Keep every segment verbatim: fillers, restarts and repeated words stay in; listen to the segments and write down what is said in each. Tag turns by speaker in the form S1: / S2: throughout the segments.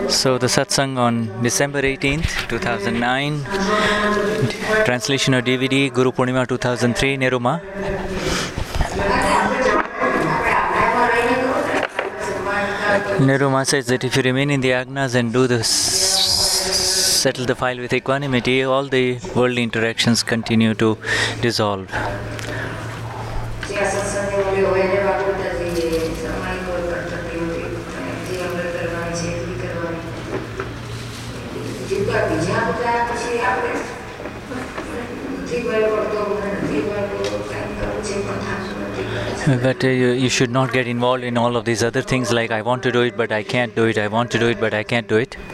S1: So the satsang on December eighteenth, two thousand nine, translation of D V D, Guru Purnima two thousand three, Niruma. Niruma says that if you remain in the agnas and do this, settle the file with equanimity, all the worldly interactions continue to dissolve. But uh, you, you should not get involved in all of these other things like I want to do it but I can't do it, I want to do it but I can't do it.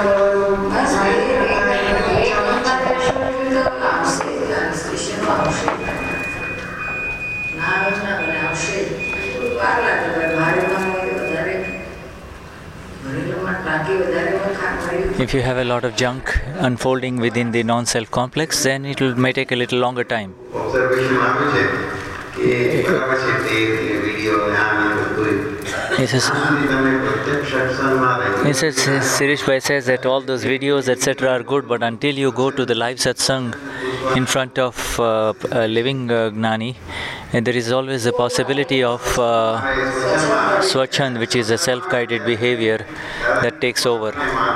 S1: If you have a lot of junk unfolding within the non-self complex, then it will, may take a little longer time. He says, he says, Sirish Bhai says that all those videos, et cetera are good, but until you go to the live satsang in front of uh, a living uh, Gnani, and there is always a possibility of uh, swachand, which is a self-guided behavior that takes over.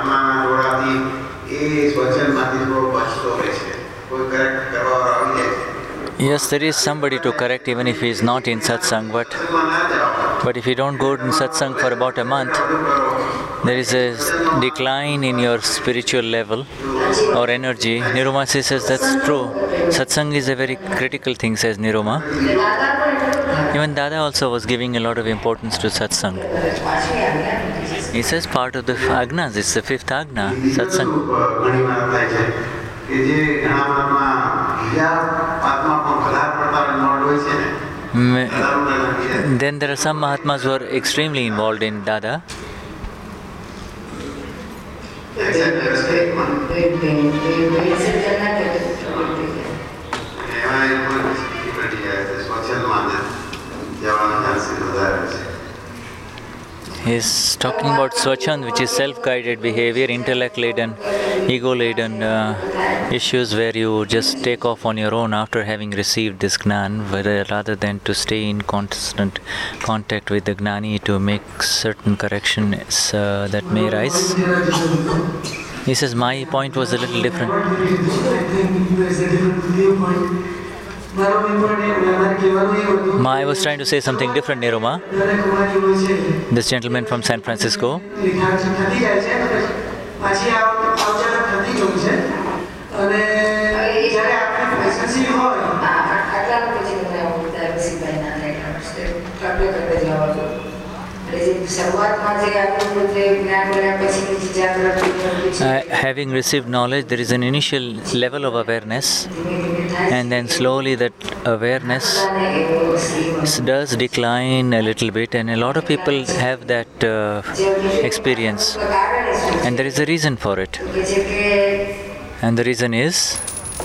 S1: Yes, there is somebody to correct even if he is not in satsang, but but if you don't go in satsang for about a month, there is a decline in your spiritual level or energy. Niruma says that's true. Satsang is a very critical thing, says Niruma. Even Dada also was giving a lot of importance to satsang. He says part of the agnas, it's the fifth agna, satsang. Then there are some Mahatmas who are extremely involved in Dada. He's talking about swachand, which is self-guided behavior, intellect-laden, ego-laden uh, issues where you just take off on your own after having received this gnan, rather than to stay in constant contact with the gnani to make certain corrections uh, that may rise. He says, my point was a little different. I was trying to say something different, Niruma. This gentleman from San Francisco. Uh, having received knowledge, there is an initial level of awareness, and then slowly that awareness does decline a little bit, and a lot of people have that uh, experience, and there is a reason for it. And the reason is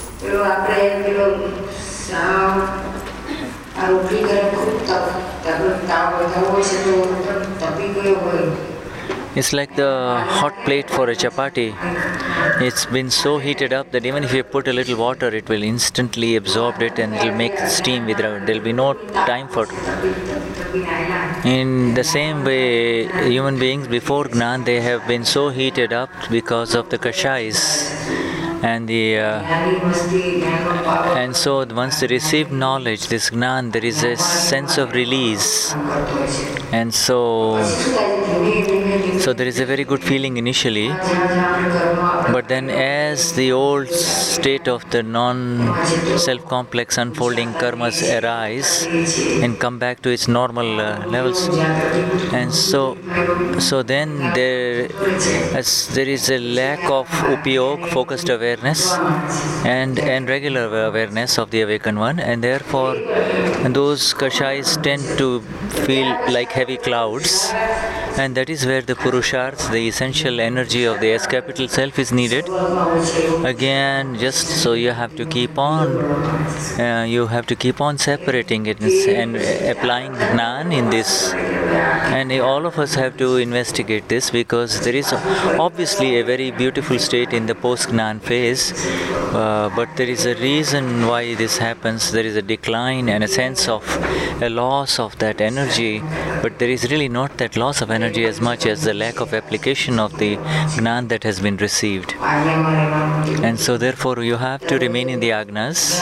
S1: it's like the hot plate for a chapati. It's been so heated up that even if you put a little water, it will instantly absorb it and it will make steam without. There will be no time for it. In the same way, human beings before Gnan, they have been so heated up because of the kashais. And the uh, and so once they receive knowledge, this gnan, there is a sense of release, and so so there is a very good feeling initially. But then, as the old state of the non-self-complex unfolding karmas arise and come back to its normal uh, levels, and so so then there as there is a lack of upayog, focused awareness. Awareness and, and regular awareness of the awakened one, and therefore those kashais tend to feel like heavy clouds, and that is where the purusharth, the essential energy of the S capital self is needed. Again, just so you have to keep on, uh, you have to keep on separating it and applying Gnan in this And all of us have to investigate this, because there is obviously a very beautiful state in the post-Gnan phase, uh, but there is a reason why this happens. There is a decline and a sense of a loss of that energy, but there is really not that loss of energy as much as the lack of application of the Gnan that has been received. And so therefore you have to remain in the Agnas.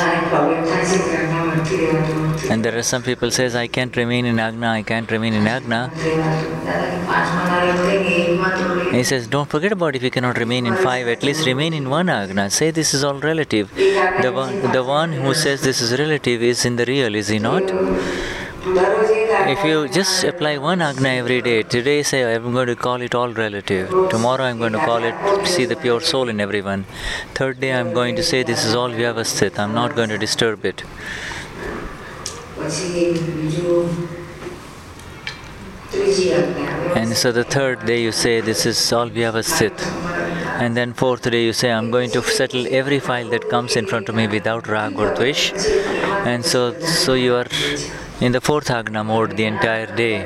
S1: And there are some people says, I can't remain in Agna, I can't remain in Agna. He says, don't forget about if you cannot remain in five, at least remain in one Agna. Say this is all relative. The one, the one who says this is relative is in the real, is he not? If you just apply one Agna every day, today say I'm going to call it all relative, tomorrow I'm going to call it see the pure soul in everyone, third day I'm going to say this is all Vyavasthit, I'm not going to disturb it. And so the third day you say this is all Vyavasthit, and then fourth day you say I'm going to settle every file that comes in front of me without Rag or Dvesh, and so so you are in the fourth Agna mode the entire day.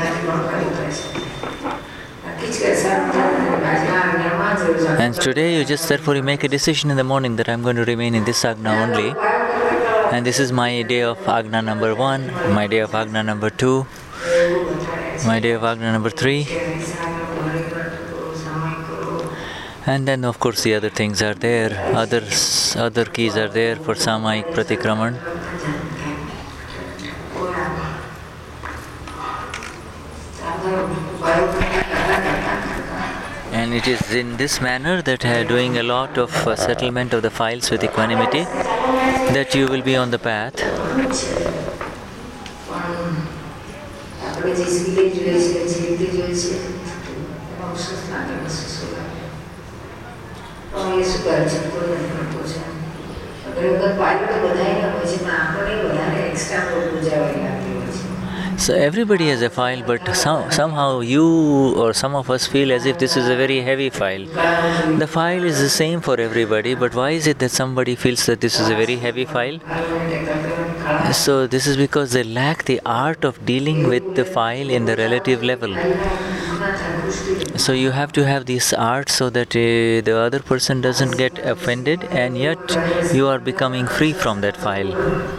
S1: And today you just therefore you make a decision in the morning that I'm going to remain in this Agna only, and this is my day of Agna number one, my day of Agna number two, my day of Agna number three, and then of course the other things are there, others, other keys are there for Samayik Pratikraman. And it is in this manner that uh, doing a lot of uh, settlement of the files with equanimity that you will be on the path. So everybody has a file, but some, somehow you or some of us feel as if this is a very heavy file. The file is the same for everybody, but why is it that somebody feels that this is a very heavy file? So this is because they lack the art of dealing with the file in the relative level. So you have to have this art so that uh, the other person doesn't get offended, and yet you are becoming free from that file.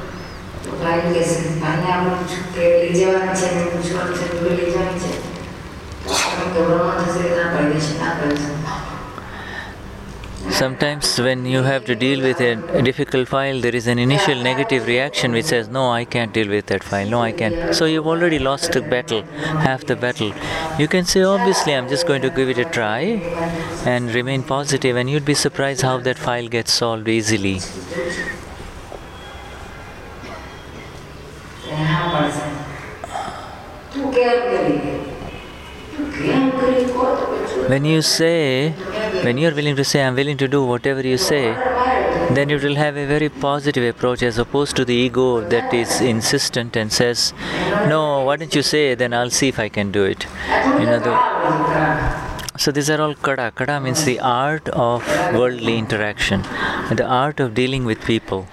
S1: Sometimes when you have to deal with a difficult file, there is an initial negative reaction which says, no, I can't deal with that file, no, I can't. So you've already lost the battle, half the battle. You can say, obviously, I'm just going to give it a try and remain positive, and you'd be surprised how that file gets solved easily. When you say, when you are willing to say, I'm willing to do whatever you say, then you will have a very positive approach, as opposed to the ego that is insistent and says, no, why don't you say, then I'll see if I can do it. You know, the, so these are all kada. Kada means the art of worldly interaction, the art of dealing with people.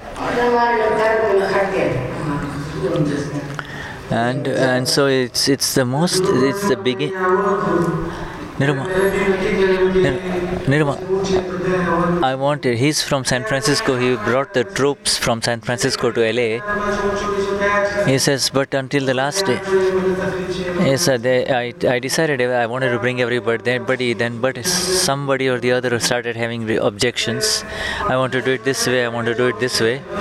S1: And and so it's it's the most it's the begin. Niruma, Niruma, I wanted. He's from San Francisco. He brought the troops from San Francisco to L A. He says, but until the last day, yes, uh, they, I I decided I wanted to bring everybody. Then, buddy, then, but somebody or the other started having objections. I want to do it this way. I want to do it this way.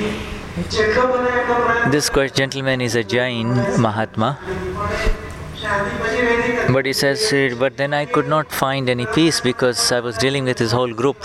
S1: This gentleman is a Jain Mahatma, but he says, but then I could not find any peace because I was dealing with his whole group.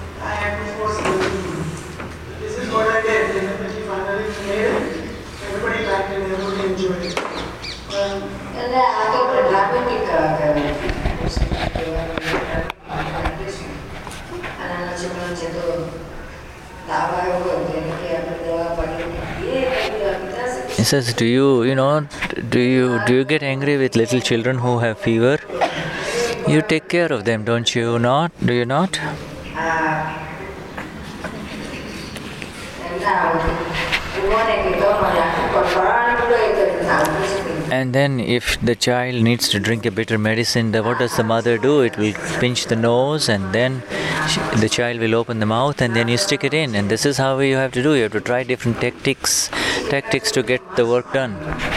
S1: He says, do you, you know, do you, do you get angry with little children who have fever? You take care of them, don't you not? Do you not? And then if the child needs to drink a bitter medicine, the, what does the mother do? It will pinch the nose, and then she, the child will open the mouth, and then you stick it in. And this is how you have to do. You have to try different tactics, tactics to get the work done.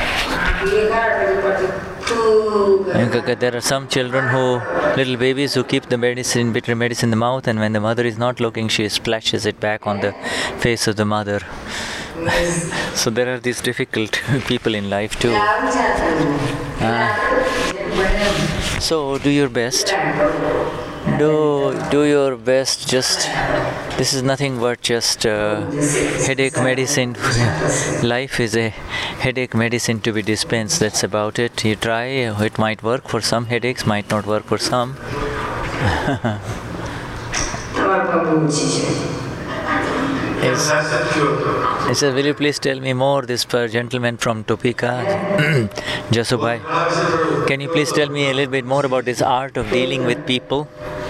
S1: And there are some children who, little babies who keep the medicine, bitter medicine in the mouth, and when the mother is not looking, she splashes it back on the face of the mother. So there are these difficult people in life too. Uh, so do your best. Do do your best. Just this is nothing but just uh, headache medicine. Life is a headache medicine to be dispensed. That's about it. You try. It might work for some headaches. Might not work for some. Yes. He said, will you please tell me more, this uh, gentleman from Topeka, Jasubai. Can you please tell me a little bit more about this art of dealing with people?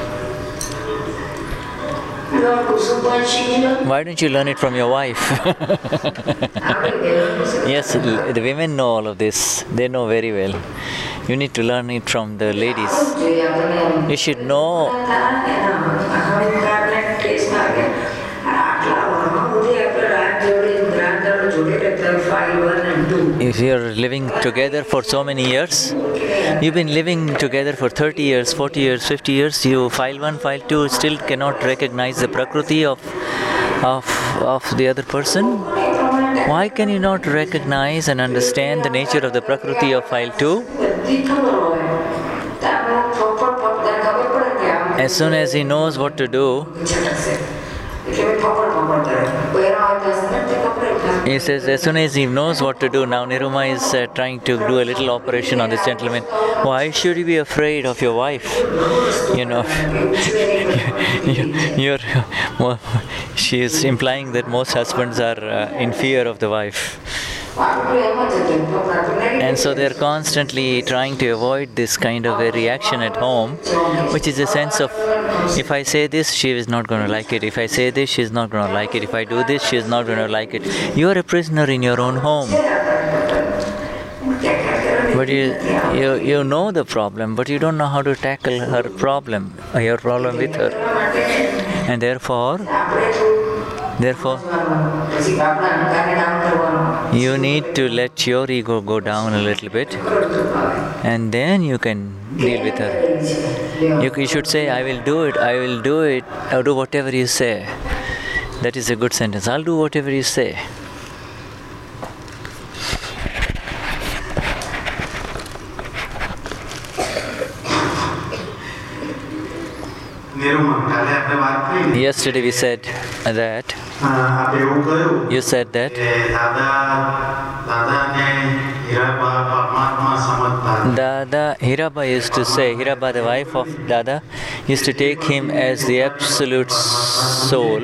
S1: Why don't you learn it from your wife? Yes, the women know all of this. They know very well. You need to learn it from the ladies. You should know. If you're living together for so many years, you've been living together for thirty years, forty years, fifty years, you file one, file two, still cannot recognize the prakriti of, of, of the other person. Why can you not recognize and understand the nature of the prakriti of file two? As soon as he knows what to do, he says, as soon as he knows what to do, now Niruma is uh, trying to do a little operation on this gentleman. Why should you be afraid of your wife? You know, you, you're, well, she is implying that most husbands are uh, in fear of the wife. And so they're constantly trying to avoid this kind of a reaction at home, which is a sense of, if I say this, she is not going to like it. If I say this, she's not going to like it. If I do this, she's not going to like it. You are a prisoner in your own home. But you, you, you know the problem, but you don't know how to tackle her problem, your problem with her. And therefore, Therefore, you need to let your ego go down a little bit, and then you can deal with her. You, you should say, I will do it, I will do it, I'll do whatever you say. That is a good sentence. I'll do whatever you say. Yesterday we said that, you said that Dada, Hiraba used to say, Hiraba, the wife of Dada, used to take him as the absolute soul.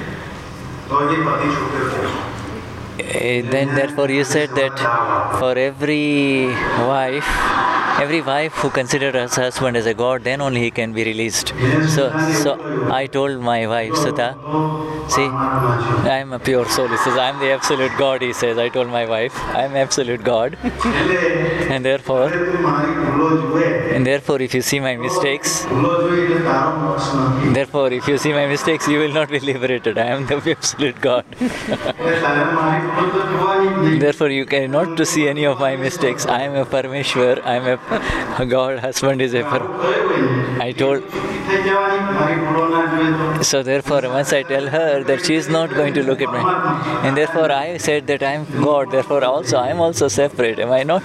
S1: Then therefore you said that for every wife, every wife who considers her husband as a god, then only he can be released. So, so I told my wife, Sutta, see, I am a pure soul. He says, I am the absolute God, he says. I told my wife, I am absolute God. And therefore, and therefore, if you see my mistakes, therefore, if you see my mistakes, you will not be liberated. I am the absolute God. Therefore, you cannot to see any of my mistakes. I am a Parameshwar. I am a God. Husband is a Par. I told. So therefore, once I tell her that she is not going to look at me, and therefore I said that I am God. Therefore, also I am also separate. Am I not?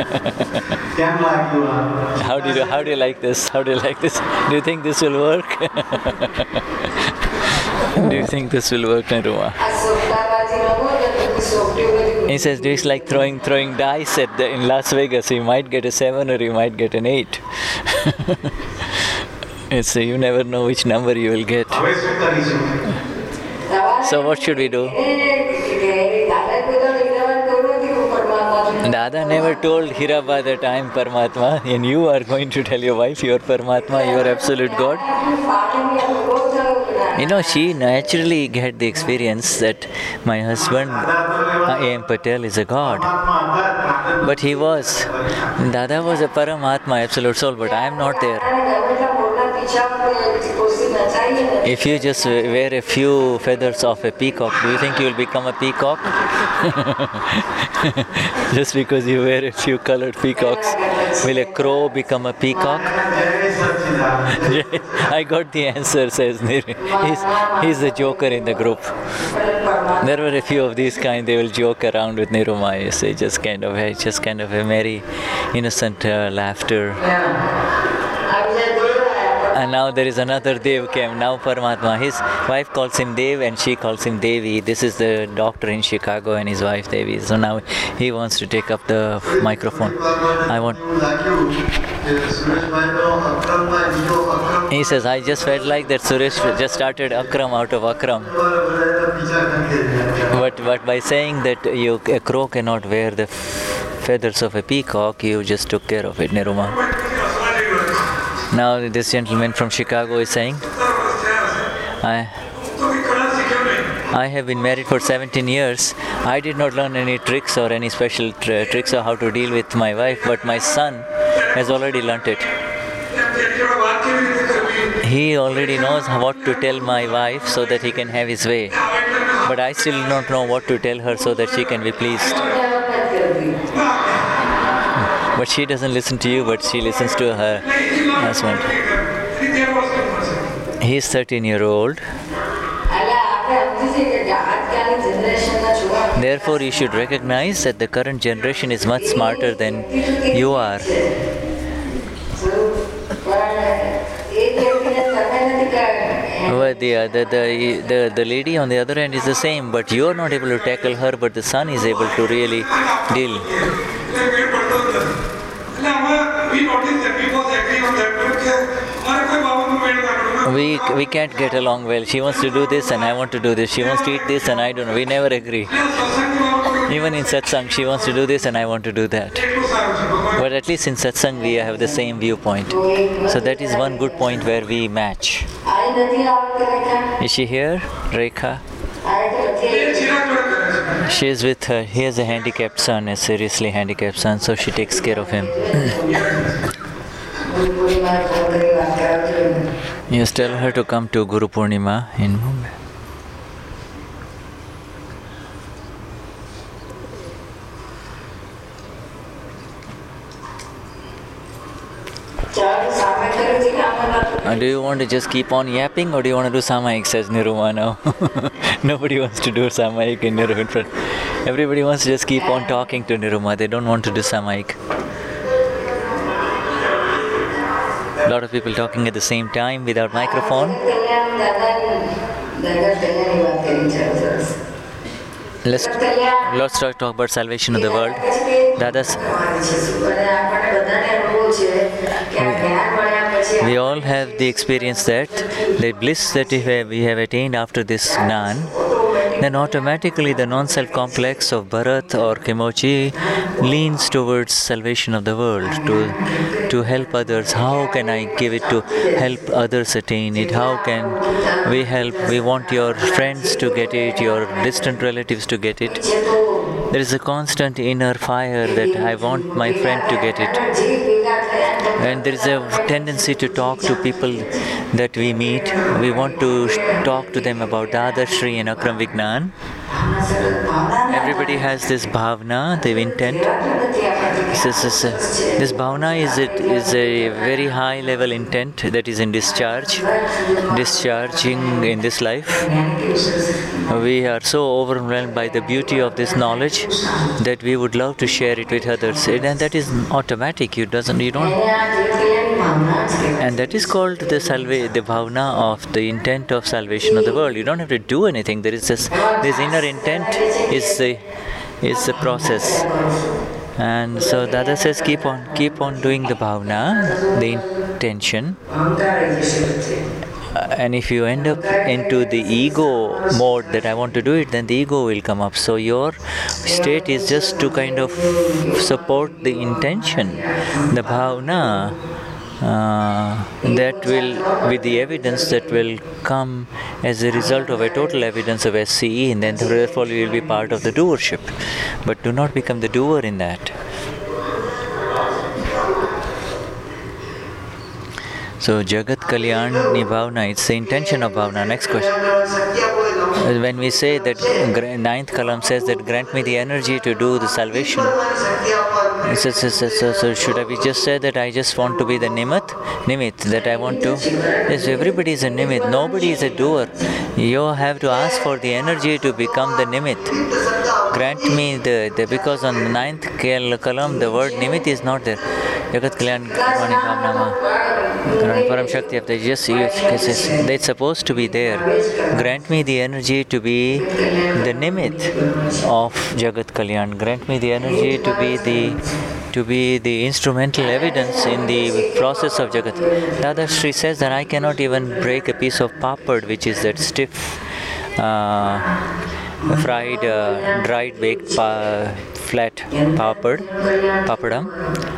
S1: How do you how do you like this? How do you like this? Do you think this will work? Do you think this will work, Niruma? He says, it's like throwing throwing dice at the, in Las Vegas. You might get a seven or you might get an eight. It's, you never know which number you will get. So what should we do? Dada never told Hiraba that I am Paramatma, and you are going to tell your wife you are Paramatma, you are absolute God. You know, she naturally had the experience that my husband, A M Patel, is a God. But he was. Dada was a Paramatma, absolute soul, but I am not there. If you just wear a few feathers of a peacock, do you think you will become a peacock? Just because you wear a few colored peacocks, will a crow become a peacock? I got the answer, says Niri. He's, he's the joker in the group. There were a few of these kind, they will joke around with Niruma, you say, just kind of a, just kind of a merry, innocent uh, laughter. And now there is another Dev came, now Paramatma. His wife calls him Dev and she calls him Devi. This is the doctor in Chicago and his wife Devi. So now he wants to take up the microphone. I want... He says, I just felt like that Suresh just started Akram out of Akram. But, but by saying that you, a crow cannot wear the feathers of a peacock, you just took care of it, Niruma. Now this gentleman from Chicago is saying, I, I have been married for seventeen years. I did not learn any tricks or any special tr tricks or how to deal with my wife, but my son has already learnt it. He already knows what to tell my wife so that he can have his way. But I still don't know what to tell her so that she can be pleased. But she doesn't listen to you, but she listens to her husband. He is thirteen year old. Therefore, you should recognize that the current generation is much smarter than you are. But the, uh, the, the, the, the lady on the other end is the same, but you are not able to tackle her, but the son is able to really deal. We, we can't get along well. She wants to do this and I want to do this. She wants to eat this and I don't. We never agree. Even in satsang, she wants to do this and I want to do that. But at least in satsang, we have the same viewpoint. So that is one good point where we match. Is she here, Rekha? She is with her. He has a handicapped son, a seriously handicapped son, so she takes care of him. Yes, tell her to come to Guru Purnima in Mumbai. Uh, do you want to just keep on yapping or do you want to do Samayik, says Niruma now? Nobody wants to do Samayik in Niruma in front. Everybody wants to just keep on talking to Niruma. They don't want to do Samayik. A lot of people talking at the same time without microphone. Let's, let's talk, talk about salvation of the world. Dadas, we all have the experience that the bliss that we have, we have attained after this Gnan, then automatically the non-self complex of Bharat or Kimochi leans towards salvation of the world, to, to help others. How can I give it to help others attain it? How can we help? We want your friends to get it, your distant relatives to get it. There is a constant inner fire that I want my friend to get it. And there is a tendency to talk to people that we meet. We want to talk to them about Dada Shri and Akram Vignan. Everybody has this bhavna, the intent. This, is a, this bhavna is, it, is a very high level intent that is in discharge, discharging in this life. We are so overwhelmed by the beauty of this knowledge that we would love to share it with others. And that is automatic. You doesn't, you don't. And that is called the salva, the bhavna of the intent of salvation of the world. You don't have to do anything. There is this, this inner intent is the is the process. And so Dada says, keep on, keep on doing the bhavna, the intention. Uh, and if you end up into the ego mode that I want to do it, then the ego will come up. So your state is just to kind of support the intention, the bhavna, uh, that will, with the evidence that will come as a result of a total evidence of S C E, and then therefore you will be part of the doership. But do not become the doer in that. So Jagat Kalyan Bhavna, it's the intention of Bhavna. Next question. When we say that ninth kalam says that grant me the energy to do the salvation, so, so, so, so, so should we just say that I just want to be the nimit, nimit that I want to? Yes, everybody is a nimit. Nobody is a doer. You have to ask for the energy to become the nimit. Grant me the, the because on the ninth kalam the word nimit is not there. Jagat Kalyan Param Shakti, they just it's supposed to be there. Grant me the energy to be the nimit of Jagat Kalyan. Grant me the energy to be the to be the instrumental evidence in the process of Jagat. Dada Shri says that I cannot even break a piece of papad, which is that stiff, uh, fried, uh, dried, baked, pa- flat papad, papadam.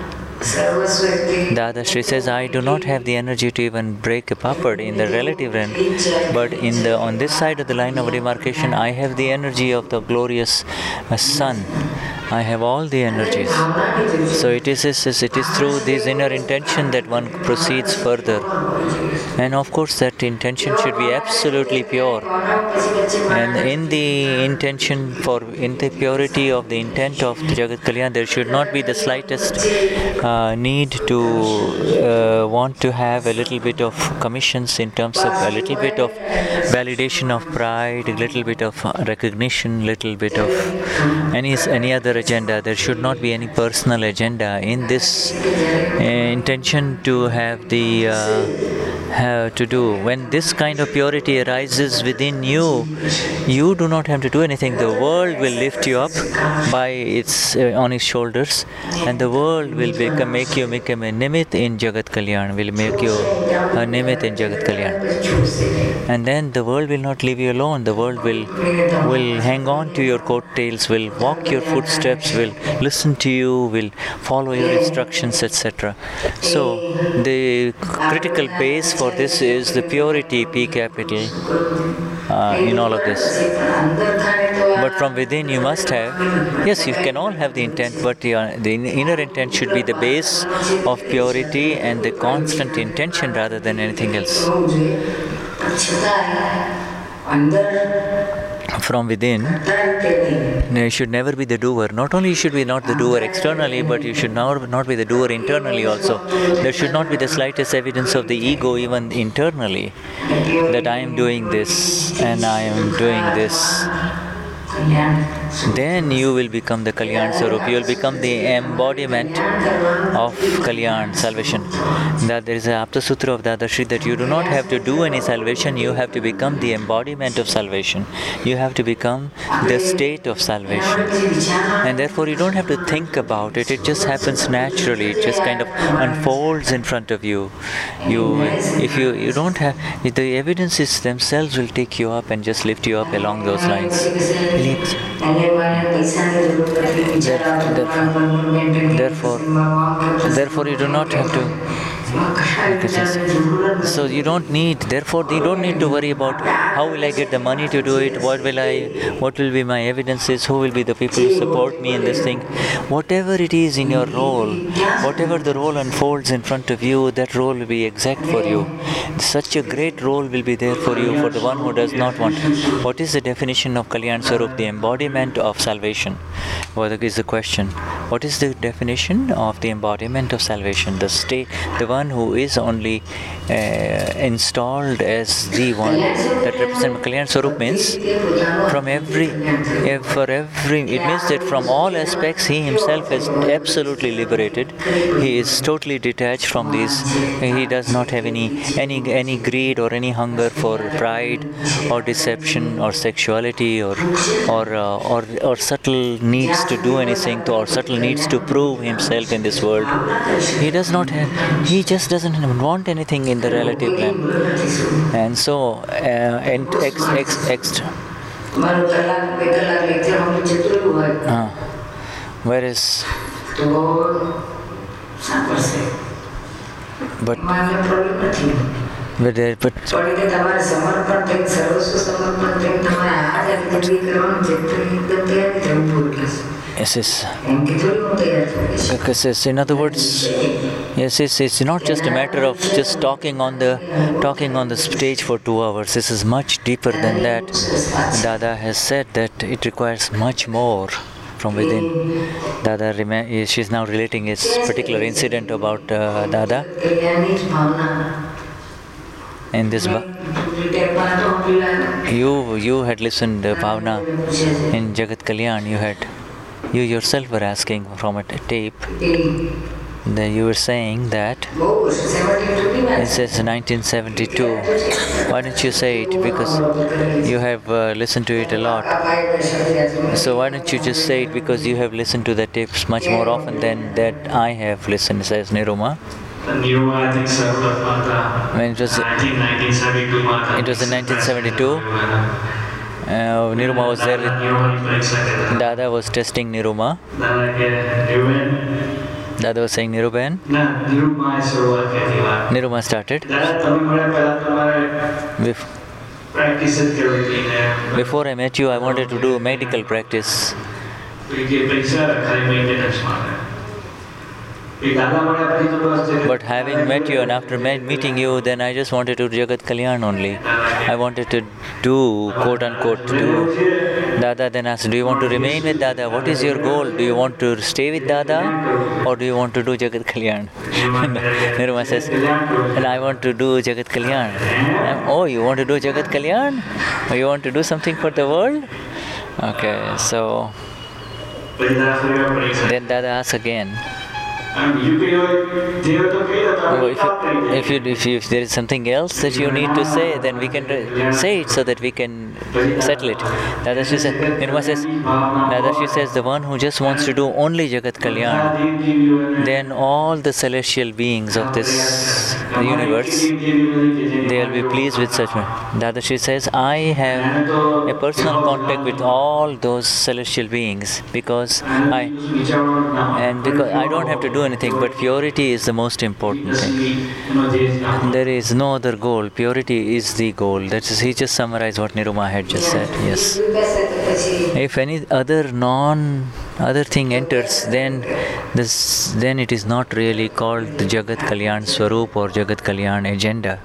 S1: Dada Shri says, I do not have the energy to even break a papad in the relative realm, but in the on this side of the line of demarcation, I have the energy of the glorious uh, sun. I have all the energies. So it is, it is through this inner intention that one proceeds further. And of course that intention should be absolutely pure. And in the intention, for in the purity of the intent of Jagat Kalyan, there should not be the slightest uh, need to uh, want to have a little bit of commissions in terms of a little bit of validation of pride, a little bit of recognition, little bit of any any other agenda. There should not be any personal agenda in this uh, intention to have the uh, have to do. When this kind of purity arises within you, you do not have to do anything. The world will lift you up by its uh, on its shoulders, and the world will become, make you become a nimit in Jagat Kalyan. Will make you a nimit in Jagat Kalyan, and then the world will not leave you alone. The world will will hang on to your coattails, will walk your footsteps, will listen to you, will follow your instructions, et cetera. So the critical base for this is the purity, P capital, uh, in all of this. But from within you must have, yes, you can all have the intent, but the, uh, the inner intent should be the base of purity and the constant intention rather than anything else. From within, you should never be the doer. Not only you should be not the doer externally, but you should not, not be the doer internally also. There should not be the slightest evidence of the ego even internally, that I am doing this and I am doing this. Then you will become the Kalyan Swarup. You will become the embodiment of Kalyan, salvation. That there is an Apta Sutra of Dada Shri that you do not have to do any salvation, you have to become the embodiment of salvation. You have to become the state of salvation. And therefore you don't have to think about it, it just happens naturally, it just kind of unfolds in front of you. You, if you, you don't have, the evidences themselves will take you up and just lift you up along those lines. Therefore, therefore you do not have to. So you don't need, therefore you don't need to worry about how will I get the money to do it, what will I, what will be my evidences, who will be the people who support me in this thing. Whatever it is in your role, whatever the role unfolds in front of you, that role will be exact for you. Such a great role will be there for you, for the one who does not want. What is the definition of Kalyan Swarup? The embodiment of salvation. What is the question? What is the definition of the embodiment of salvation? The state, the one who is only uh, installed as the one that represents Kalyan Swarup means from every, for every, it means that from all aspects he himself is absolutely liberated. He is totally detached from these. He does not have any any any greed or any hunger for pride or deception or sexuality or or uh, or or subtle needs to do anything to, or subtle needs to prove himself in this world. He does not have. He just doesn't want anything in the relative realm, and so uh, and ex ex ex. Uh, whereas, but but there, but. but Yes, yes. Because yes, in other words, yes, it's, it's not just a matter of just talking on the talking on the stage for two hours. This is much deeper than that. Dada has said that it requires much more from within. Dada, rem- she's now relating this particular incident about uh, Dada. In this, ba- you you had listened uh, Bhavna in Jagat Kalyan. You had. You yourself were asking from a tape that you were saying that it says nineteen seventy-two. Why don't you say it? Because you have uh, listened to it a lot. So why don't you just say it, because you have listened to the tapes much more often than that I have listened, says Niruma.
S2: Niruma, I think, served
S1: When it was,
S2: nineteen seventy-two.
S1: It was in nineteen seventy-two. Uh, Niruma was there with Dada was testing Niruma. Dada was saying Niruben. Niruma started. Bef- Before I met you, I wanted to do medical practice. But having met you and after meeting you, then I just wanted to do Jagat Kalyan only. I wanted to do, quote unquote, do. Dada then asked, do you want to remain with Dada? What is your goal? Do you want to stay with Dada or do you want to do Jagat Kalyan? Niruma says, and I want to do Jagat Kalyan. Oh, you want to do Jagat Kalyan? Or you want to do something for the world? Okay, so then Dada asks again.
S2: Oh,
S1: if, you, if, you, if, you, if there is something else that you need to say, then we can re- say it so that we can settle it. Dadashi says, Niruma says, Dadashi says, the one who just wants to do only Jagat Kalyan, then all the celestial beings of this universe, they will be pleased with such. Dadashi says, I have a personal contact with all those celestial beings because I, and because I don't have to do anything, but purity is the most important thing. There is no other goal. Purity is the goal. That is, he just summarized what Niruma had just said. Yes. If any other non other thing enters, then this then it is not really called the Jagat Kalyan Swarup or Jagat Kalyan agenda.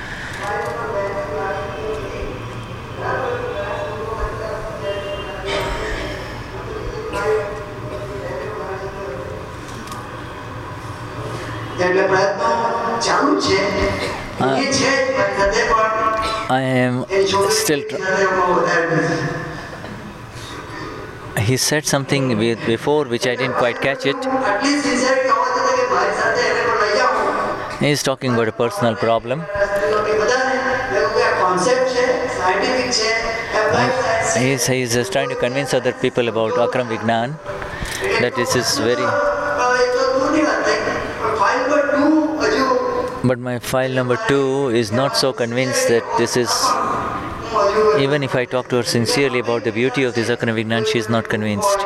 S1: Uh, I am still. Tr- he said something with before which I didn't quite catch it. He is talking about a personal problem. He is, he is just trying to convince other people about Akram Vignan that this is very. But my file number two is not so convinced that this is, even if I talk to her sincerely about the beauty of this Akram Vignan, she is not convinced.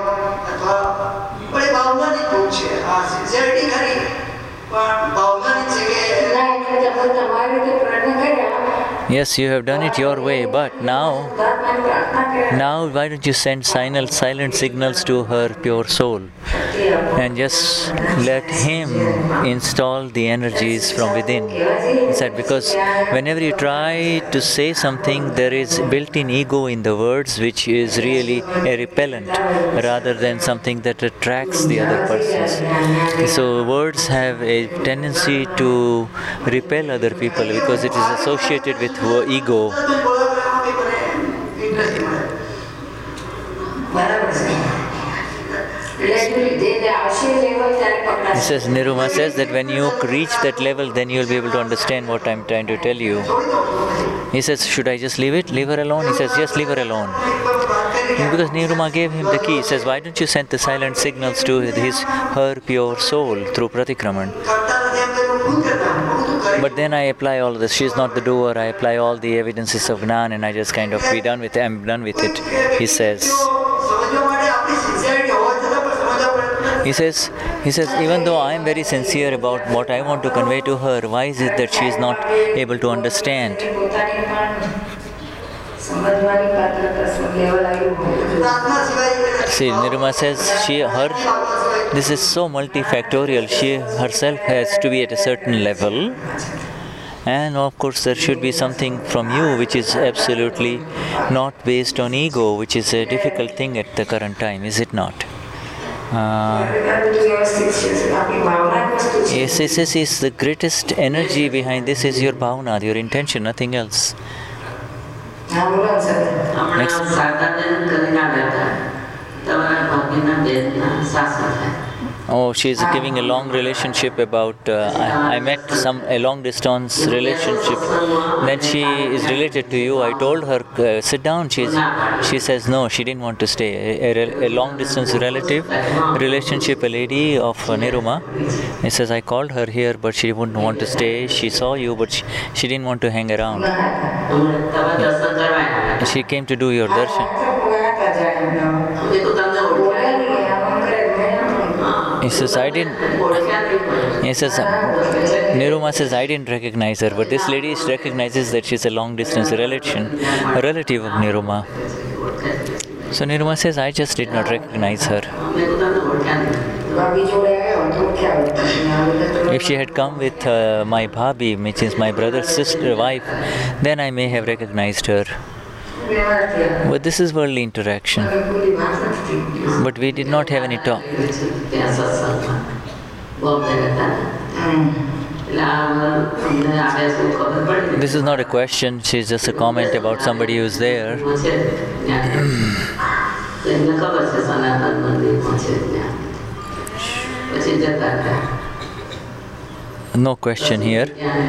S1: Yes, you have done it your way, but now, now why don't you send silent, silent signals to her pure soul and just let him install the energies from within. He said, because whenever you try to say something, there is built-in ego in the words, which is really a repellent rather than something that attracts the other persons. So words have a tendency to repel other people because it is associated with ego. He says, Niruma says that when you reach that level, then you will be able to understand what I am trying to tell you. He says, should I just leave it? Leave her alone? He says, yes, leave her alone. Because Niruma gave him the key. He says, why don't you send the silent signals to his, her pure soul through Pratikraman? But then I apply all this. She's not the doer. I apply all the evidences of Gnan and I just kind of be done with it. I'm done with it. He says. He says, he says, even though I am very sincere about what I want to convey to her, why is it that she is not able to understand? See, Niruma says she, her, this is so multifactorial. She herself has to be at a certain level, and of course there should be something from you which is absolutely not based on ego, which is a difficult thing at the current time, is it not? Uh, yes, yes, yes, yes, the greatest energy behind this is your bhavana, your intention, nothing else. Next. Oh, she is giving a long relationship about, uh, I, I met some, a long distance relationship. Then she is related to you. I told her, uh, sit down. She's, she says no, she didn't want to stay. A, a, a long distance relative relationship, a lady of uh, Niruma. He says, I called her here, but she wouldn't want to stay. She saw you, but she, she didn't want to hang around. She came to do your darshan. He says, I didn't, he says, Niruma says, I didn't recognize her, but this lady recognizes that she's a long distance relation, a relative of Niruma. So Niruma says, I just did not recognize her. If she had come with uh, my bhabi, which is my brother's sister, wife, then I may have recognized her. But this is worldly interaction. But we did not have any talk. This is not a question, she's just a comment about somebody who's there. No question here.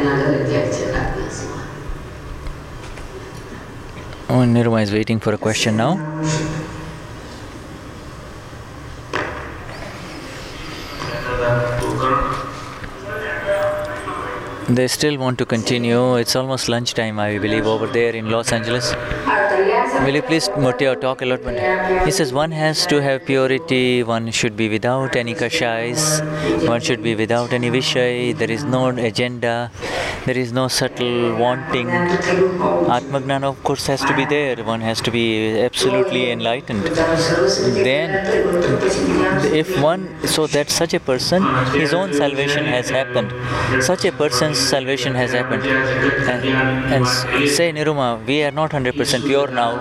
S1: Oh, Niruma is waiting for a question now. They still want to continue. It's almost lunchtime, I believe, over there in Los Angeles. Will you please, Murthy, talk a lot? He says one has to have purity, one should be without any kashais, one should be without any vishay, there is no agenda, there is no subtle wanting. Atmagnana, of course, has to be there, one has to be absolutely enlightened. Then, if one, so that such a person, his own salvation has happened. Such a person's salvation has happened. And, and say, Niruma, we are not one hundred percent pure now.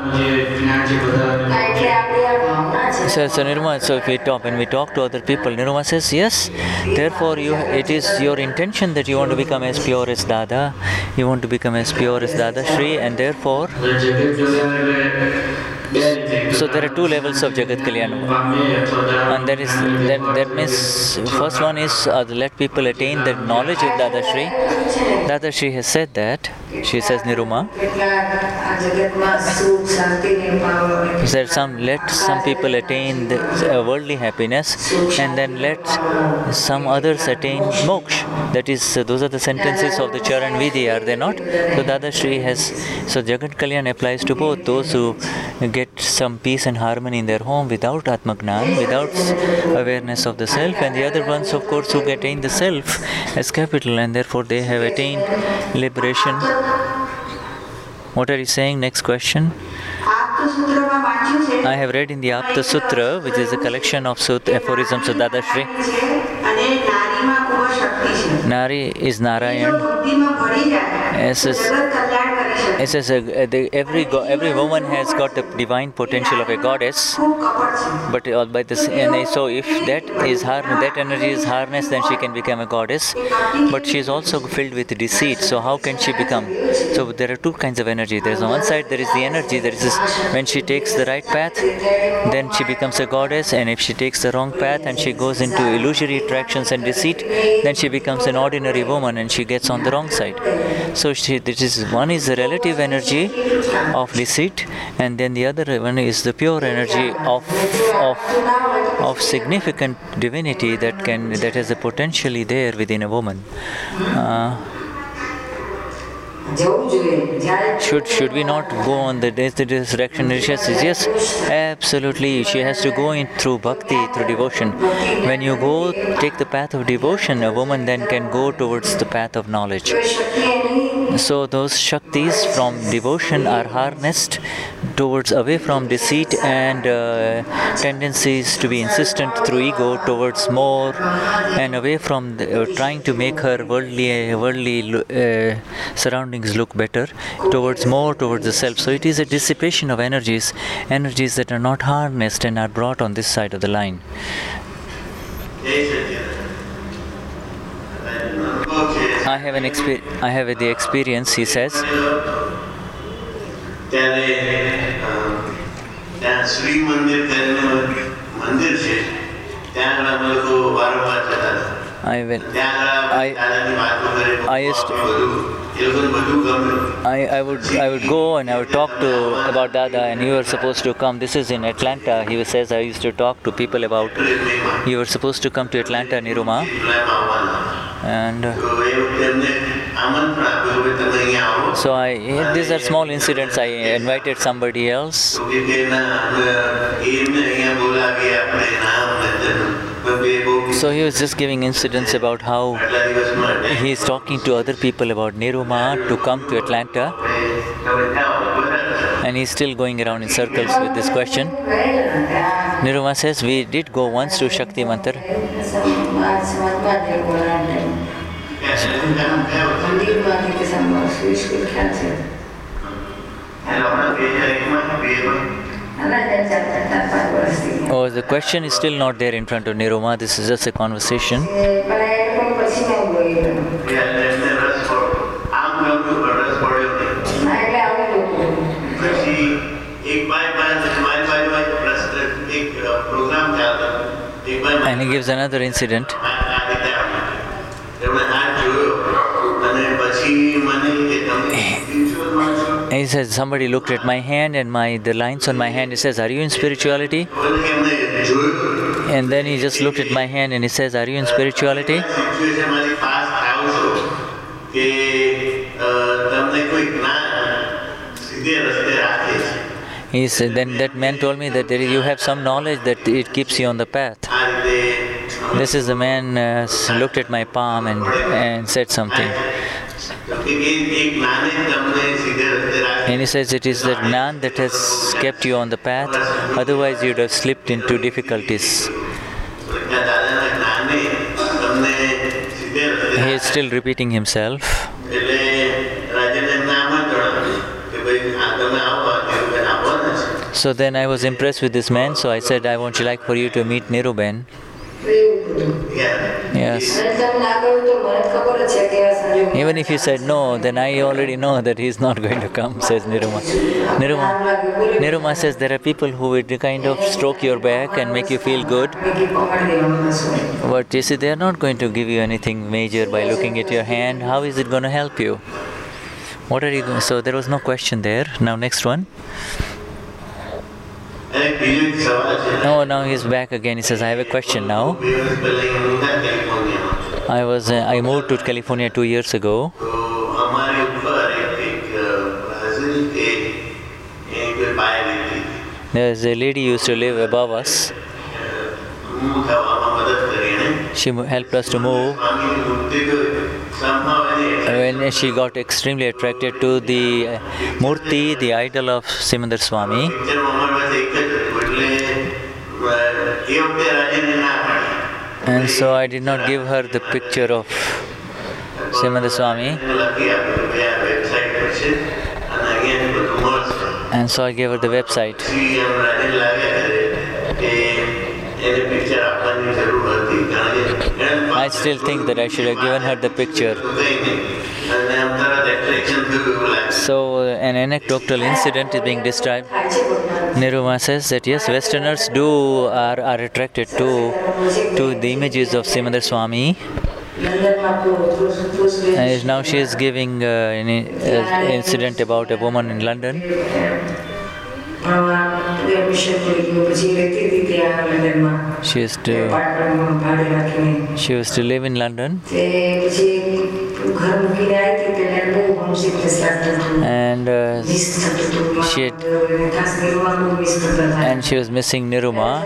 S1: So, so Niruma, so if we talk, when we talk to other people, Niruma says, yes, therefore you, it is your intention that you want to become as pure as Dada, you want to become as pure as Dada Shri, and therefore, so there are two levels of Jagat Kalyan, and that is that, that means first one is uh, let people attain the knowledge of Dada Shri. Dada Shri has said that. She says, Niruma, there some let some people attain the uh, worldly happiness, and then let some others attain moksha. That is, uh, those are the sentences of the Charan Vidhi, are they not? So Dada Shri has, so Jagat Kalyan applies to both those who get some peace and harmony in their home without Atmagnan, without awareness of the self, and the other ones, of course, who attain the self as capital, and therefore they have attained liberation. What are you saying? Next question. I have read in the Apta Sutra, which is a collection of sut- aphorisms of Dada Shri. Nari is Narayan. It says, it says uh, the, every go, every woman has got the divine potential of a goddess, but uh, by this, and so if that is har- that energy is harnessed, then she can become a goddess. But she is also filled with deceit. So how can she become? So there are two kinds of energy. There is on one side there is the energy. There is this, when she takes the right path, then she becomes a goddess, and if she takes the wrong path and she goes into illusory attractions and deceit, then she becomes an ordinary woman and she gets on the wrong side. So she, this is one is the relative energy of deceit, and then the other one is the pure energy of of of significant divinity that can that is potentially there within a woman. Uh, Should should we not go on the this, this direction? Rishi says yes, absolutely. She has to go in through bhakti, through devotion. When you go take the path of devotion, a woman then can go towards the path of knowledge. So those shaktis from devotion are harnessed towards away from deceit and uh, tendencies to be insistent through ego towards more, and away from the, uh, trying to make her worldly worldly uh, surroundings look better, towards more towards the self. So it is a dissipation of energies, energies that are not harnessed and are brought on this side of the line. I have an exper- I have the experience, he says. I will. I, I used to, I, I would I would go and I would talk to about Dada, and you were supposed to come. This is in Atlanta. He says I used to talk to people about you were supposed to come to Atlanta, Niruma, and uh, so I these are small incidents. I invited somebody else. So he was just giving incidents about how he is talking to other people about Niruma to come to Atlanta, and he's still going around in circles with this question. Niruma says, we did go once to Shakti Mantar. Oh, the question is still not there in front of Niruma. This is just a conversation. And he gives another incident. He says, somebody looked at my hand and my the lines on my hand. He says, are you in spirituality? And then he just looked at my hand and he says, are you in spirituality? He said, then that man told me that there is, you have some knowledge that it keeps you on the path. This is the man uh, looked at my palm and, and said something. And he says it is the Gnan that has kept you on the path, otherwise you would have slipped into difficulties. He is still repeating himself. So then I was impressed with this man, so I said, I want you like for you to meet Niruben. Yes. Even if you said no, then I already know that he is not going to come, says Niruma. Niruma, Niruma says there are people who would kind of stroke your back and make you feel good. But you see, they are not going to give you anything major by looking at your hand. How is it going to help you? What are you going? So there was no question there. Now next one. No, now he's back again. He says, I have a question now. I was uh, I moved to California two years ago. There's a lady who used to live above us. She helped us to move. When she got extremely attracted to the uh, Murti, the idol of Simandar Swami. And so I did not give her the picture of Simandar Swami. And so I gave her the website. I still think that I should have given her the picture. So an anecdotal incident is being described. Niruma says that yes, Westerners do are, are attracted to to the images of Simandar Swami. And now she is giving uh, an uh, incident about a woman in London. She used to she used to live in London. and uh, she had, and she was missing Niruma,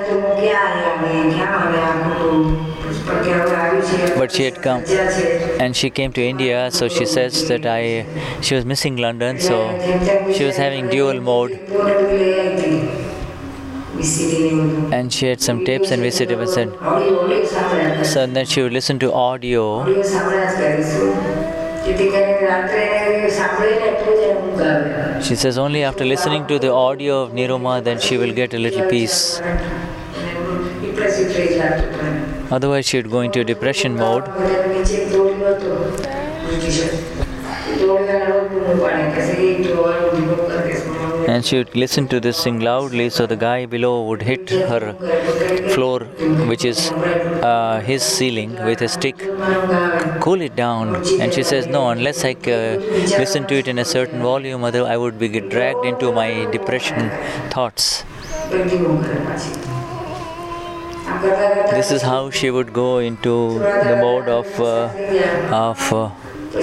S1: but she had come and she came to India, so she says that I she was missing London, so she was having dual mode, and she had some tapes and V C Ds, and so then she would listen to audio. She says only after listening to the audio of Niruma then she will get a little peace. Otherwise she would go into depression mode. And she would listen to this thing loudly, so the guy below would hit her floor, which is uh, his ceiling, with a stick. Cool it down. And she says, no, unless I uh, listen to it in a certain volume, other I would be dragged into my depression thoughts. This is how she would go into the mode of uh, of uh,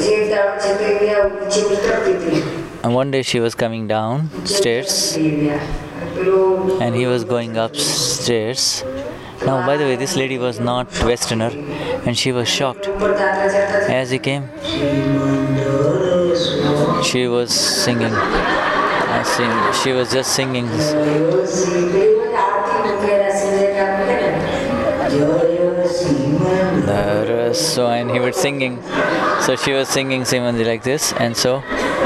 S1: and one day she was coming down stairs and he was going upstairs. Now, by the way, this lady was not Westerner and she was shocked. As he came, she was singing. I sing, she was just singing. So, and he was singing. So she was singing Simandi like this, and so.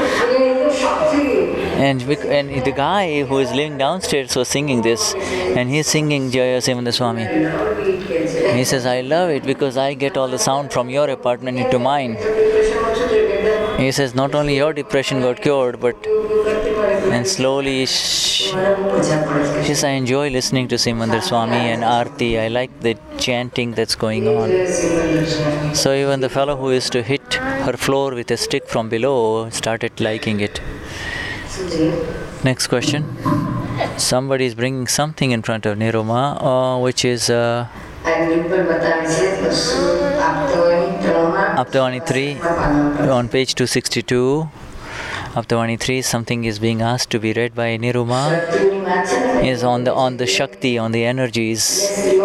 S1: And, and the guy who is living downstairs was singing this, and he's singing Jaya Simanda Swami. He says, I love it because I get all the sound from your apartment into mine. He says, not only your depression got cured, but and slowly, she says, I enjoy listening to Simandar Swami and Aarti. I like the chanting that's going on. So even the fellow who used to hit her floor with a stick from below started liking it. Next question. Somebody is bringing something in front of Niruma, uh, which is uh, Aptavani three on page two sixty-two. Aptavani three, something is being asked to be read by Niruma, is on the on the Shakti, on the energies.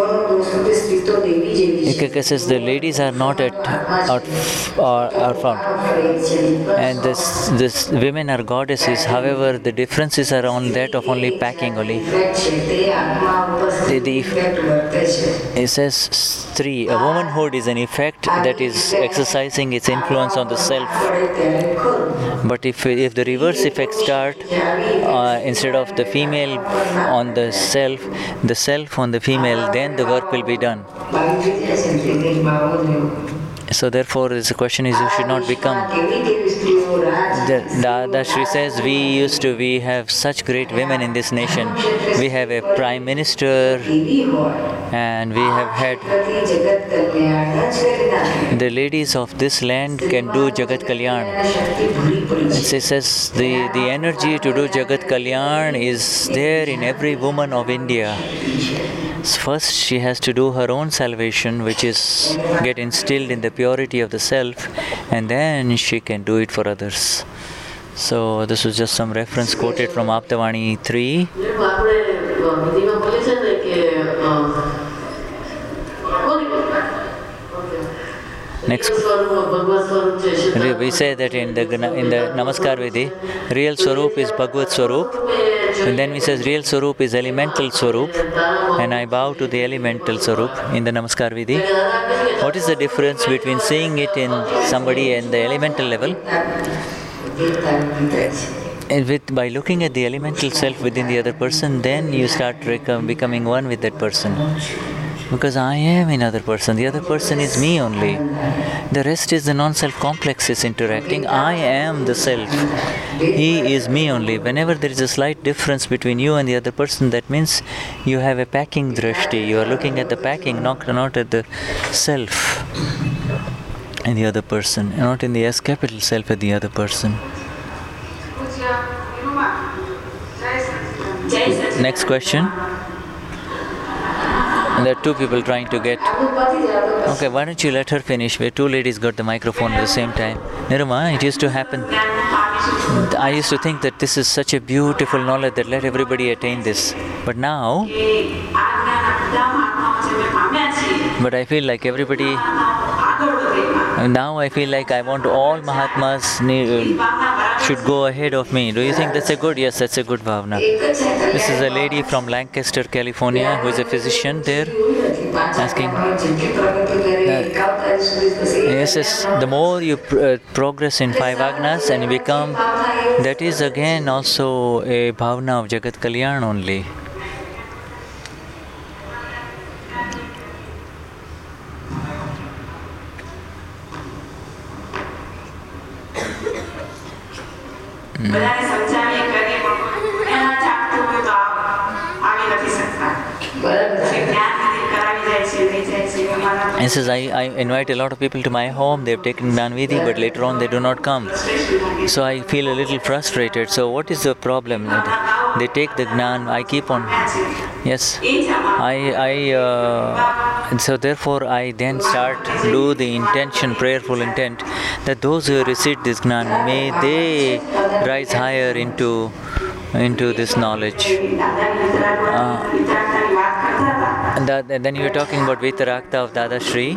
S1: Ikaka says the ladies are not at out, are, are found, and this this women are goddesses. However, the differences are on that of only packing only. The, the, it says three. A womanhood is an effect that is exercising its influence on the self. But if if the reverse effect start, uh, instead of the female on the self, the self on the female, then the work will be done. So therefore, the question is, you should not become. The Dadashri says, we used to, we have such great women in this nation. We have a prime minister, and we have had the ladies of this land can do Jagat Kalyan. It says the the energy to do Jagat Kalyan is there in every woman of India. First, she has to do her own salvation, which is get instilled in the purity of the self, and then she can do it for others. So this was just some reference quoted from Aptavani three. Next, we say that in the in the Namaskar Vidhi, real Swarup is Bhagavad Swarup, and then we says real Swarup is elemental Swarup, and I bow to the elemental Swarup in the Namaskar Vidhi. What is the difference between seeing it in somebody in the elemental level? And with, by looking at the elemental self within the other person, then you start becoming one with that person. Because I am another person, the other person is me only. The rest is the non-self complexes interacting. I am the self. He is me only. Whenever there is a slight difference between you and the other person, that means you have a packing drashti. You are looking at the packing, not, not at the self in the other person, not in the S capital self at the other person. Next question. And there are two people trying to get. Okay, why don't you let her finish? Where two ladies got the microphone at the same time. Niruma, it used to happen. I used to think that this is such a beautiful knowledge that let everybody attain this. But now, but I feel like everybody. Now I feel like I want all Mahatmas should go ahead of me. Do you think that's a good? Yes, that's a good bhavna. This is a lady from Lancaster, California, who is a physician there, asking. Uh, yes, yes. The more you pr- uh, progress in five agnas and you become, that is again also a bhavna of Jagat Kalyan only. And says, I, I invite a lot of people to my home, they've taken Gnan Vidhi, but later on they do not come. So I feel a little frustrated. So what is the problem? They take the Gnan, I keep on. Yes. I, I, uh, and so therefore I then start do the intention, prayerful intent, that those who receive this Gnan, may they rise higher into, into this knowledge. Uh, And, that, and then you were talking about Vitarakta of Dada Shri.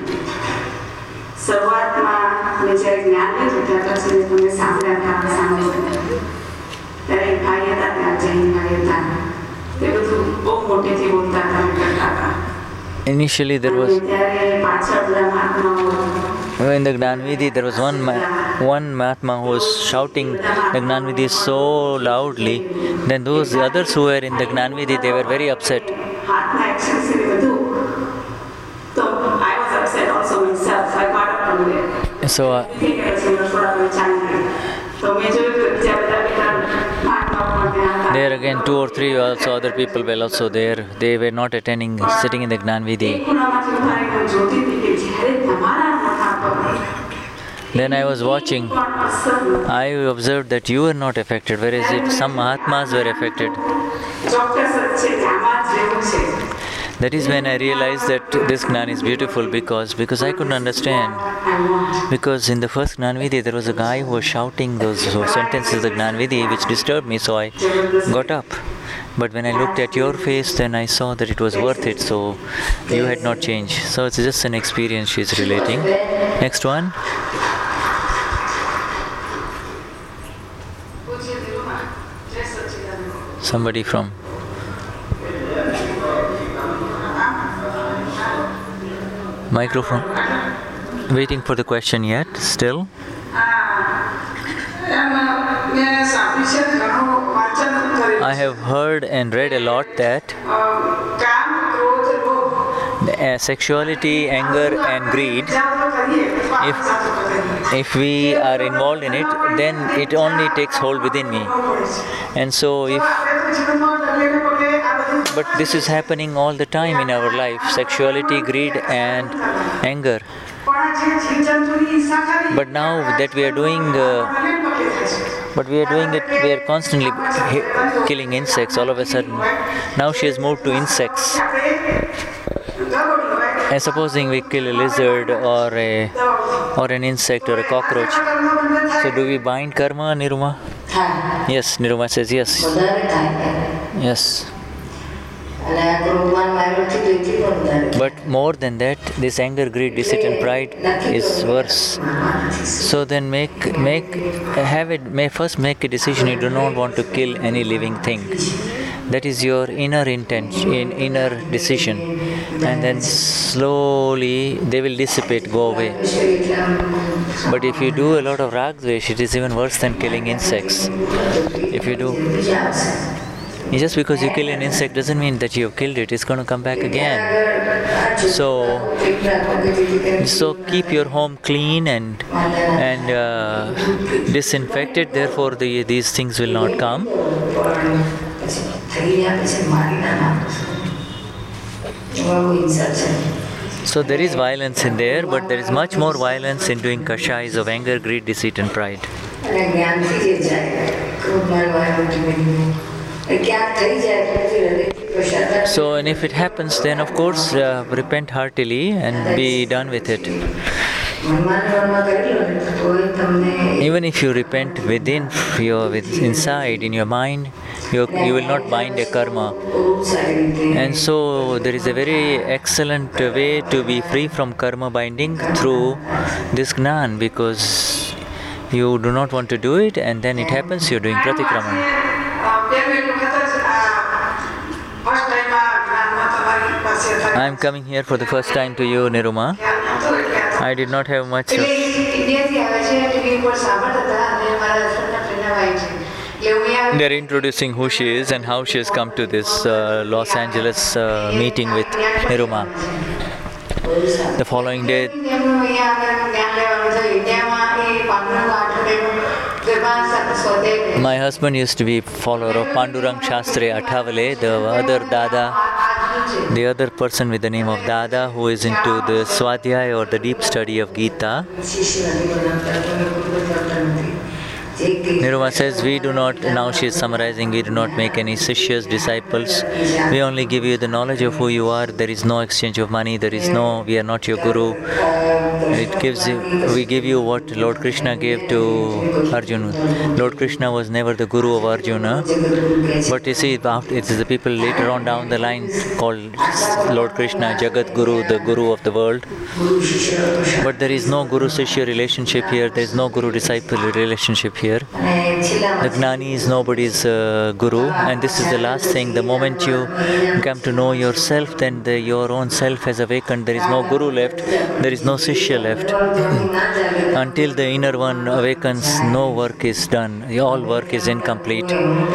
S1: Initially there was, in the Gnan Vidhi, there was one one Mahatma who was shouting the Gnan Vidhi so loudly. Then those the others who were in the Gnan Vidhi, they were very upset. So, uh, there again, two or three also other people were also there. They were not attending, sitting in the Gnan Vidhi. Then I was watching. I observed that you were not affected, whereas it, some Mahatmas were affected. That is when I realized that this Gnan is beautiful because because I couldn't understand. Because in the first Gnan Vidhi, there was a guy who was shouting those sentences of the Gnan Vidhi, which disturbed me, so I got up. But when I looked at your face, then I saw that it was worth it, so you had not changed. So it's just an experience she is relating. Next one. Somebody from... Microphone. Waiting for the question yet, still? I have heard and read a lot that uh, sexuality, anger and greed, if, if we are involved in it, then it only takes hold within me. And so if But this is happening all the time in our life, sexuality, greed and anger. But now that we are doing, uh, but we are doing it, we are constantly killing insects all of a sudden. Now she has moved to insects. And supposing we kill a lizard or a or an insect or a cockroach, so do we bind karma, Niruma? Yes, Niruma says yes. Yes. But more than that, this anger, greed, deceit and pride is worse. So then make make have it may first make a decision you do not want to kill any living thing. That is your inner intention, in inner decision, and then slowly they will dissipate, go away. But if you do a lot of rag dvesh, it is even worse than killing insects. If you do, just because you kill an insect doesn't mean that you have killed it; it's going to come back again. So, so keep your home clean and and uh, disinfected. Therefore, the, these things will not come. So there is violence in there, but there is much more violence in doing kashais of anger, greed, deceit and pride. So, and if it happens, then of course uh, repent heartily and be done with it. Even if you repent within your with inside in your mind, you you will not bind a karma. And so there is a very excellent way to be free from karma binding through this Gnan, because you do not want to do it, and then it happens, you're doing pratikraman. I am coming here for the first time to you, Niruma. I did not have much. Of They are introducing who she is and how she has come to this uh, Los Angeles uh, meeting with Niruma. The following day, my husband used to be follower of Pandurang Shastri Athavale, the other Dada, the other person with the name of Dada, who is into the Swadhyaya or the deep study of Gita. Niruma says, we do not, now she is summarizing, we do not make any Sishyas, disciples. We only give you the knowledge of who you are. There is no exchange of money. There is no, we are not your guru. It gives you, we give you what Lord Krishna gave to Arjuna. Lord Krishna was never the guru of Arjuna. But you see, it is the people later on down the line called Lord Krishna, Jagat Guru, the guru of the world. But there is no guru-Sishya relationship here. There is no guru-disciple relationship here. The Gnani is nobody's uh, guru, and this is the last thing. The moment you come to know yourself, then the, your own self has awakened. There is no guru left, there is no Sishya left. Until the inner one awakens, no work is done. All work is incomplete.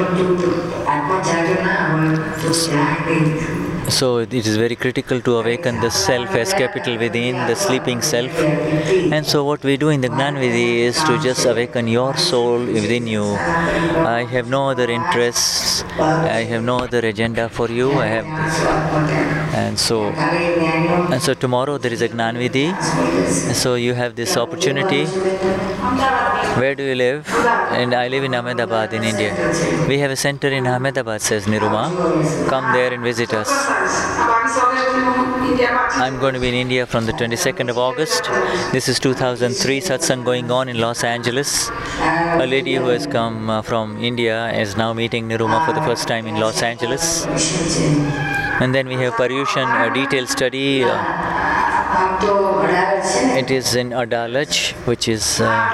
S1: So it is very critical to awaken the self as capital within, the sleeping self. And so what we do in the Gnanvidhi is to just awaken your soul within you. I have no other interests, I have no other agenda for you. I have, and so and so tomorrow there is a Gnanvidhi. So you have this opportunity. Where do you live? And I live in Ahmedabad in India. We have a center in Ahmedabad, says Niruma. Come there and visit us. I'm going to be in India from the twenty-second of August. This is two thousand three satsang going on in Los Angeles. A lady who has come uh, from India is now meeting Niruma for the first time in Los Angeles. And then we have Paryushan, a detailed study. Uh, it is in Adalaj, which is... Uh,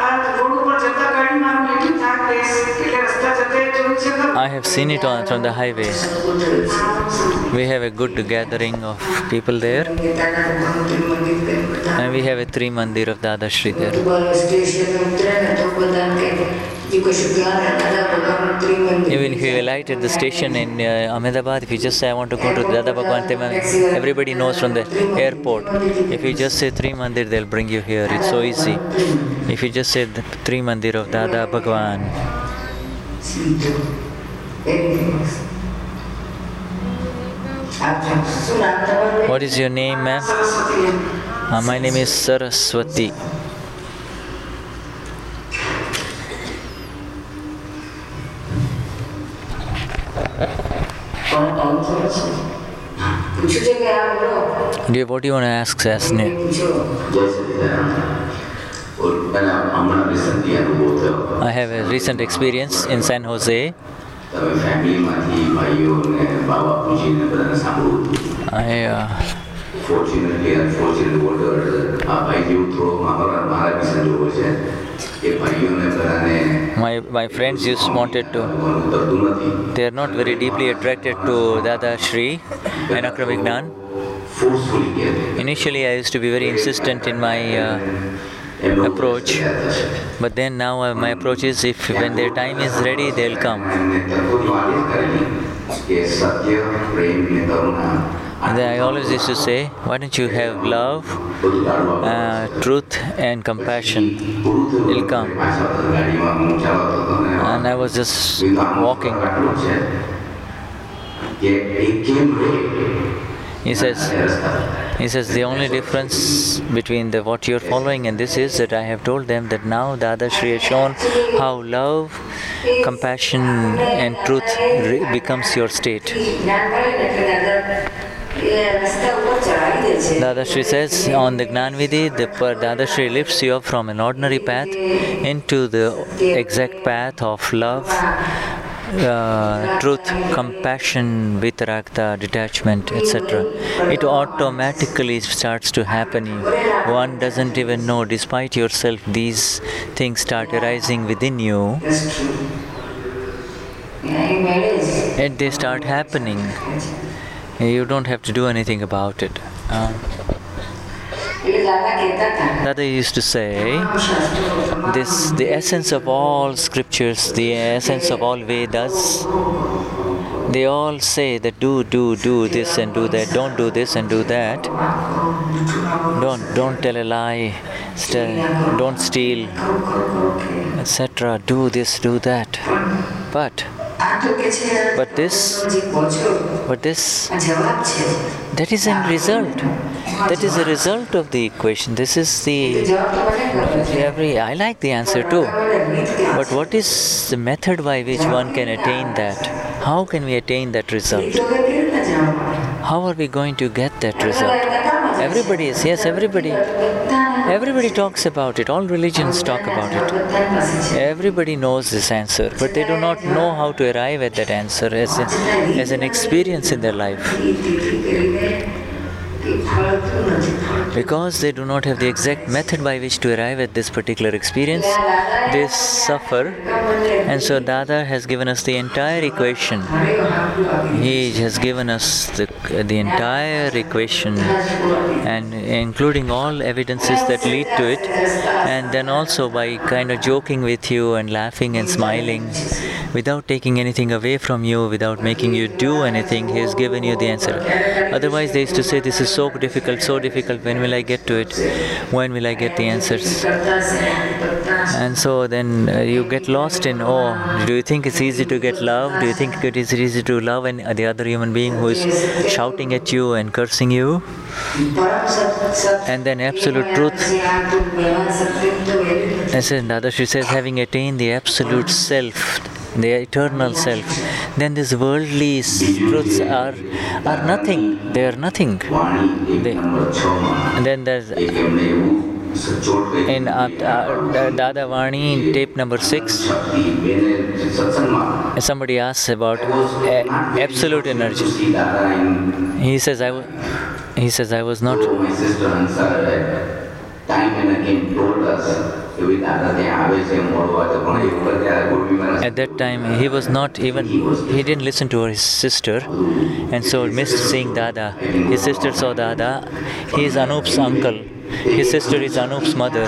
S1: I have seen it on from the highway. We have a good gathering of people there, and we have a three mandir of Dada Shri there. Even if you alight at the station in uh, Ahmedabad, if you just say I want to go to Dada Bhagwan Tema, everybody knows from the airport. If you just say three mandir, they'll bring you here. It's so easy. If you just say the three mandir of Dada Bhagwan. What is your name, ma'am? Uh, my name is Saraswati. Do you, what do you want to ask, Sasne? I have a recent experience in San Jose. I uh, fortunately, unfortunately, my my friends just wanted to. They are not very deeply attracted to Dada Shri and Akramignan. Initially, I used to be very insistent in my uh, approach, but then now uh, my approach is, if when their time is ready, they'll come. And then I always used to say, why don't you have love, uh, truth and compassion? It'll come. And I was just walking. He says, he says the only difference between the what you're following and this is that I have told them that now Dada Shri has shown how love, compassion and truth re- becomes your state. Dada Shri says on the Gnan Vidhi, the Dada Shri lifts you up from an ordinary path into the exact path of love, uh, truth, compassion, vitaragta, detachment, et cetera. It automatically starts to happen. One doesn't even know, despite yourself, these things start arising within you. And they start happening. You don't have to do anything about it. Uh, Dada used to say, this, the essence of all scriptures, the essence of all Vedas, they all say that do, do, do this and do that, don't do this and do that. Don't, don't tell a lie, st- don't steal, et cetera. Do this, do that. But But this, but this, that is a result. That is a result of the equation. This is the, every, I like the answer too. But what is the method by which one can attain that? How can we attain that result? How are we going to get that result? Everybody is, yes, everybody. Everybody talks about it. All religions talk about it. Everybody knows this answer, but they do not know how to arrive at that answer as, a, as an experience in their life. Because they do not have the exact method by which to arrive at this particular experience, they suffer. And so Dada has given us the entire equation. He has given us the, the entire equation, and including all evidences that lead to it. And then also by kind of joking with you and laughing and smiling, without taking anything away from you, without making you do anything, He has given you the answer. Otherwise, they used to say, this is so difficult, so difficult, when will I get to it? When will I get the answers? And so then uh, you get lost in, oh, do you think it's easy to get love? Do you think it is easy to love and the other human being who is shouting at you and cursing you? And then absolute truth. As Dada Shri says, having attained the absolute self, the eternal self, then these worldly truths are are nothing. They are nothing. They, and then there's in uh, uh, Dada Vani in tape number six, somebody asks about uh, absolute energy. He says, I w- he says, I was not. Time and again told us. At that time, he was not even, he didn't listen to his sister, and so missed seeing Dada. His sister saw Dada. He is Anup's uncle. His sister is Anup's mother.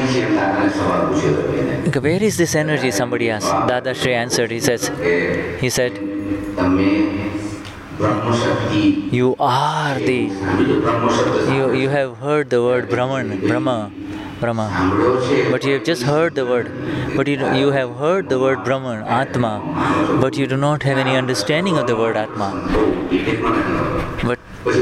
S1: Where is this energy? Somebody asked. Dada Shri answered. He says, he said, you are the, you, you have heard the word Brahman, Brahma. Brahma. But you have just heard the word. But you, you have heard the word Brahman, Atma. But you do not have any understanding of the word Atma. But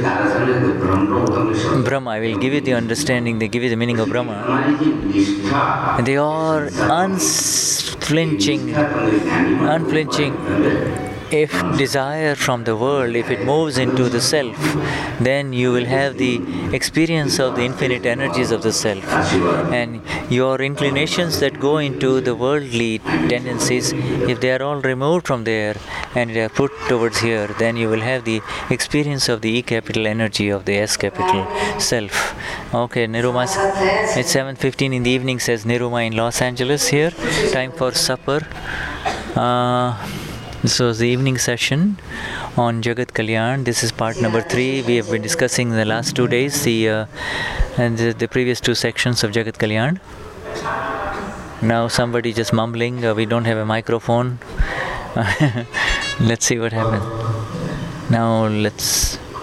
S1: Brahma, I will give you the understanding, they give you the meaning of Brahma. And they are unflinching, unflinching. If desire from the world, if it moves into the self, then you will have the experience of the infinite energies of the self. And your inclinations that go into the worldly tendencies, if they are all removed from there and they are put towards here, then you will have the experience of the E capital energy of the S capital self. Okay, Niruma, it's seven fifteen in the evening, says Niruma in Los Angeles here. Time for supper. Uh, This was the evening session on Jagat Kalyan. This is part number three. We have been discussing the last two days the uh, and the, the previous two sections of Jagat Kalyan. Now somebody just mumbling. Uh, we don't have a microphone. Let's see what happens. Now let's